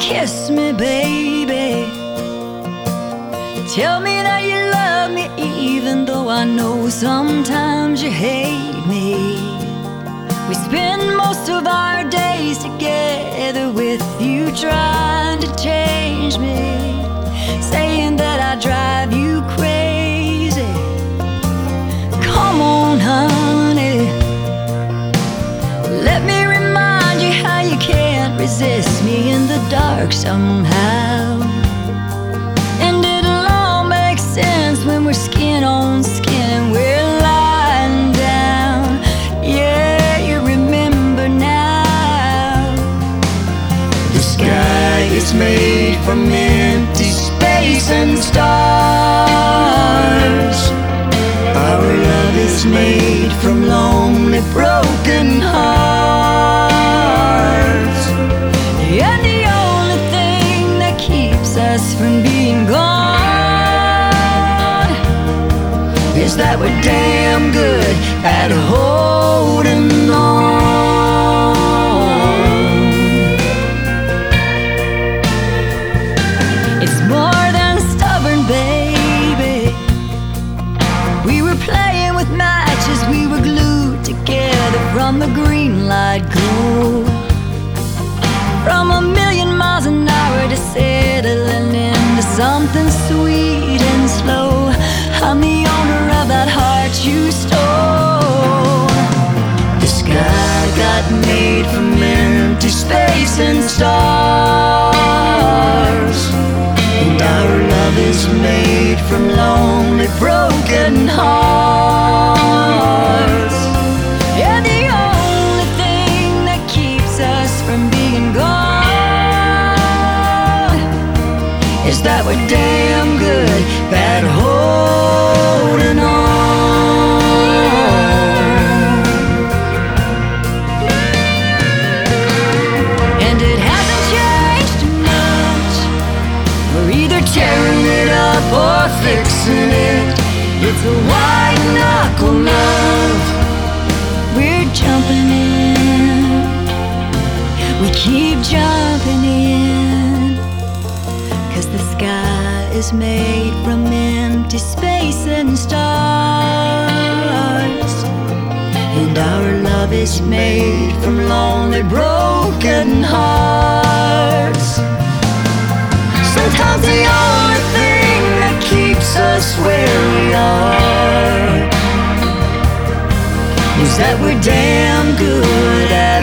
kiss me, baby. Tell me that you love me, even though I know sometimes you hate me. We spend most of our days together with you, trying to change me, saying that I drive you crazy. Come on, honey, let me remind you how you can't resist me in the dark somehow. And it'll all make sense when we're skin on skin and we're lying down. Yeah, you remember now. The sky is made from empty space and stars. Our love is made from lonely, broken hearts. And the only thing that keeps us from being gone is that we're damn good at holding on. It's more than stubborn, baby. We were playing with matches, we were glued together from the green light glow. From a million miles an hour to settling into something sweet and slow. I'm the owner of that heart you stole. The sky got made from empty space and stars. And our love is made from lonely, broken hearts. Yeah, the only thing that keeps us from being gone is that we're damn good at holding on. And it hasn't changed much. We're either tearing it up or fixing it. It's a white knuckle love. We're jumping in. We keep jumping in. 'Cause the sky is made from empty space and stars. And our love is made from lonely, broken hearts. Sometimes the only thing that keeps us where we are is that we're damn good at